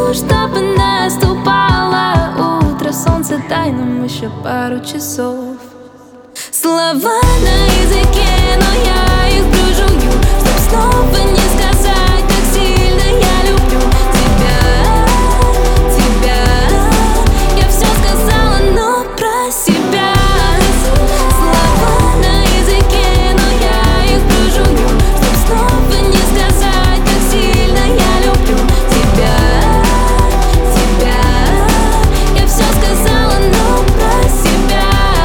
хочу, чтобы наступало утро, солнце дай нам еще пару часов. Слова на языке, но я их прожую, чтоб снова не сказать, как сильно я люблю тебя. Тебя я все сказала, но про себя. Слова на языке, но я их прожую, чтоб снова не сказать, как сильно я люблю тебя. Тебя я все сказала, но про себя.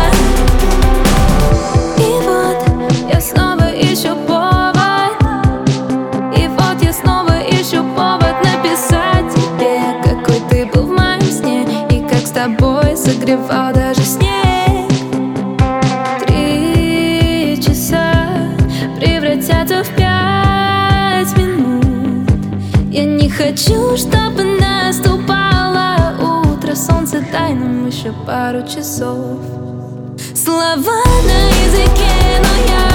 И вот я снова ищу повод, и вот я снова ищу повод написать тебе, какой ты был в моем сне, и как с тобой согревал даже снег. 3 часа превратятся в 5 минут. Я не хочу, чтобы наступало утро, солнце дай нам еще пару часов. Слова на языке, но я